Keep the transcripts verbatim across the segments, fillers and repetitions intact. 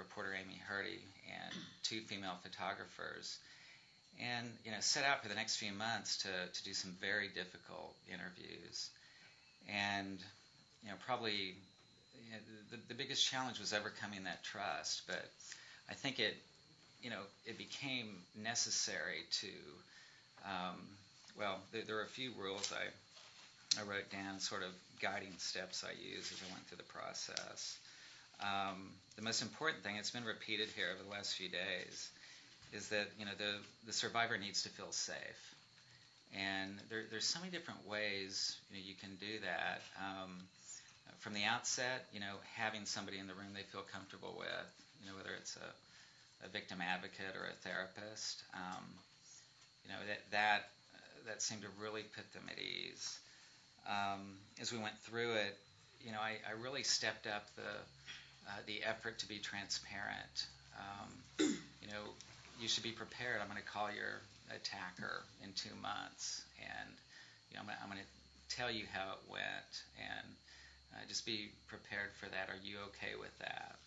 reporter Amy Hurdy and two female photographers, and you know set out for the next few months to, to do some very difficult interviews. And you know probably you know, the, the biggest challenge was overcoming that trust. But I think it you know it became necessary to um, well there, there were a few rules I I wrote down, sort of guiding steps I used as I went through the process. Um, the most important thing, it's been repeated here over the last few days, is that you know the, the survivor needs to feel safe. And there, there's so many different ways you know, you can do that. Um, from the outset, you know, having somebody in the room they feel comfortable with, you know, whether it's a, a victim advocate or a therapist, um, you know, that that uh, that seemed to really put them at ease. Um, as we went through it, you know, I, I really stepped up the uh, the effort to be transparent. Um, you know, you should be prepared. I'm going to call your attacker in two months, and you know, I'm, I'm going to tell you how it went, and uh, just be prepared for that. Are you okay with that?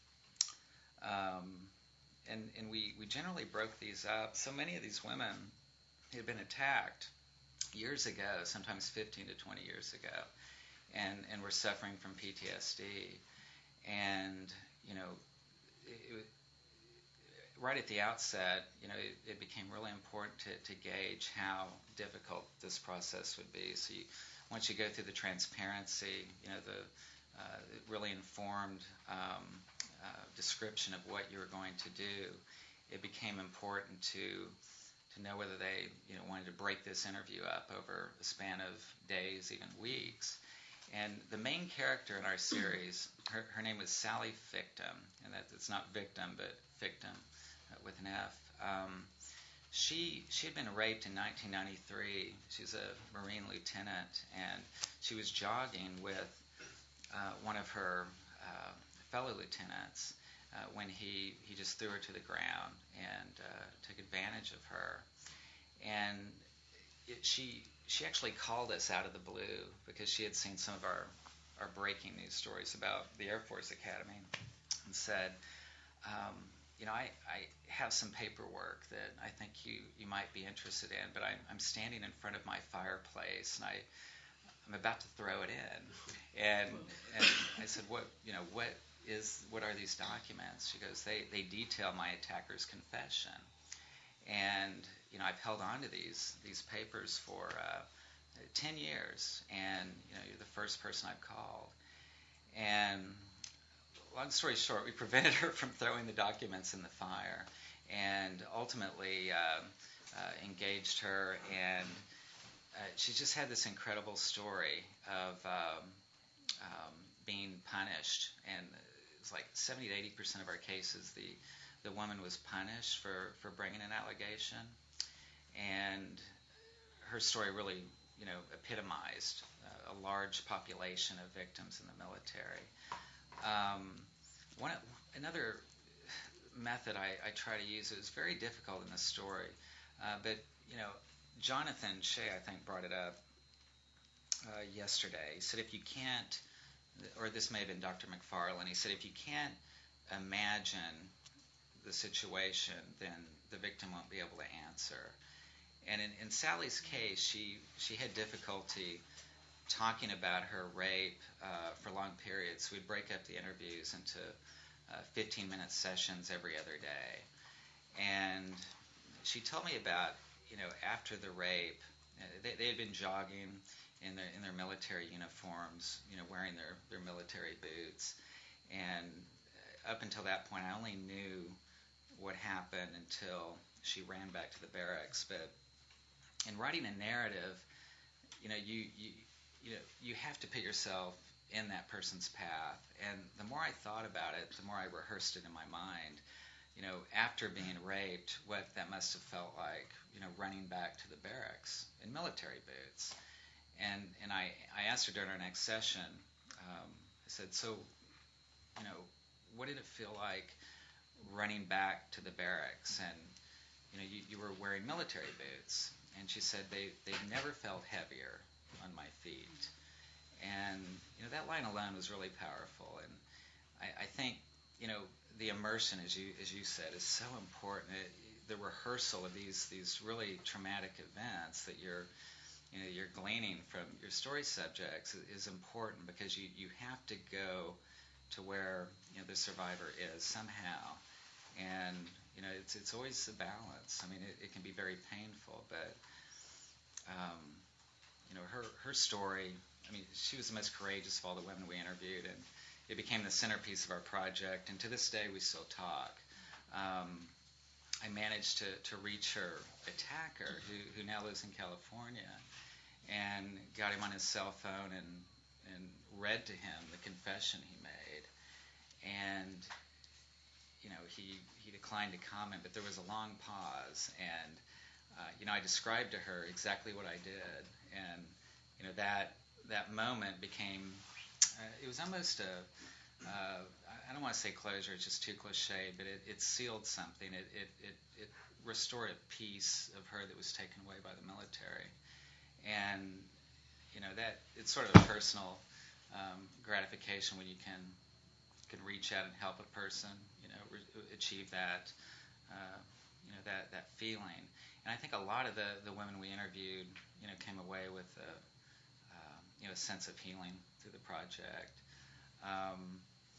Um, and and we, we generally broke these up. So many of these women had been attacked years ago, sometimes fifteen to twenty years ago, and, and were suffering from P T S D. And, you know, it, it, right at the outset, you know, it, it became really important to, to gauge how difficult this process would be. So you, once you go through the transparency, you know, the uh, really informed um, uh, description of what you were going to do, it became important to to know whether they, you know, wanted to break this interview up over a span of days, even weeks. And the main character in our series, her, her name was Sally Fictum, and that it's not victim, but Fictum uh, with an F. Um, she she had been raped in nineteen ninety-three. She was a Marine lieutenant, and she was jogging with uh, one of her uh, fellow lieutenants uh, when he, he just threw her to the ground and uh, took advantage of her. And it, she she actually called us out of the blue because she had seen some of our, our breaking news stories about the Air Force Academy and said, um, you know, I, I have some paperwork that I think you, you might be interested in, but I'm, I'm standing in front of my fireplace and I, I'm about to throw it in. And, and I said, what, you know, what is, what are these documents? She goes, they, they detail my attacker's confession. And, you know, I've held on to these, these papers for uh, ten years, and, you know, you're the first person I've called. And long story short, we prevented her from throwing the documents in the fire, and ultimately uh, uh, engaged her, and uh, she just had this incredible story of um, um, being punished. And it's like seventy to eighty percent of our cases, the the woman was punished for, for bringing an allegation, and her story really, you know, epitomized uh, a large population of victims in the military. Um, one another method I, I try to use, it was very difficult in this story, uh, but you know, Jonathan Shea, I think, brought it up uh, yesterday. He said if you can't, or this may have been Doctor McFarlane, he said if you can't imagine the situation, then the victim won't be able to answer. And in, in Sally's case, she she had difficulty talking about her rape uh, for long periods. We'd break up the interviews into uh, fifteen-minute sessions every other day. And she told me about, you know, after the rape, they, they had been jogging in their in their military uniforms, you know, wearing their, their military boots. And up until that point, I only knew what happened until she ran back to the barracks. But in writing a narrative, you know, you you you know, you have to put yourself in that person's path. And the more I thought about it, the more I rehearsed it in my mind. You know, after being raped, what that must have felt like, you know, running back to the barracks in military boots. And and I, I asked her during our next session, um, I said, so, you know, what did it feel like running back to the barracks? And, you know, you, you were wearing military boots. And she said they, they never felt heavier on my feet. And, you know, that line alone was really powerful. And I, I think, you know, the immersion, as you as you said, is so important. It, the rehearsal of these these really traumatic events that you're you know you're gleaning from your story subjects is, is important because you you have to go to where you know the survivor is somehow, and you know it's it's always a balance. I mean, it, it can be very painful, but um, you know her her story. I mean, she was the most courageous of all the women we interviewed, and it became the centerpiece of our project. And to this day, we still talk. Um, I managed to, to reach her attacker, who, who now lives in California, and got him on his cell phone and and read to him the confession he made. And you know he he declined to comment, but there was a long pause, and uh, you know I described to her exactly what I did, and you know that that moment became uh, it was almost a uh, I don't want to say closure, it's just too cliche, but it, it sealed something. It, it, it, it restored a piece of her that was taken away by the military. And, you know, that it's sort of a personal um, gratification when you can can reach out and help a person, you know, re- achieve that, uh, you know, that, that feeling. And I think a lot of the, the women we interviewed, you know, came away with a, um, you know, a sense of healing through the project. Um,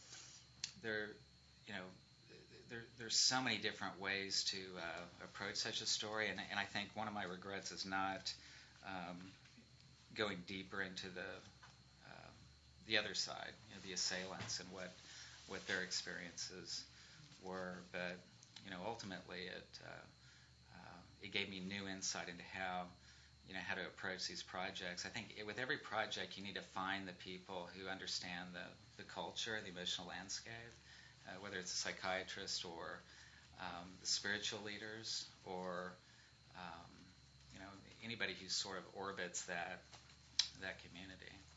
there, you know, there, there's so many different ways to uh, approach such a story, and, and I think one of my regrets is not um, going deeper into the uh, the other side, you know, the assailants and what what their experiences were. But you know, ultimately, it uh, uh, it gave me new insight into how you know how to approach these projects. I think it, with every project, you need to find the people who understand the the culture, the emotional landscape, uh, whether it's a psychiatrist or um, the spiritual leaders or um, you know anybody who sort of orbits that that community.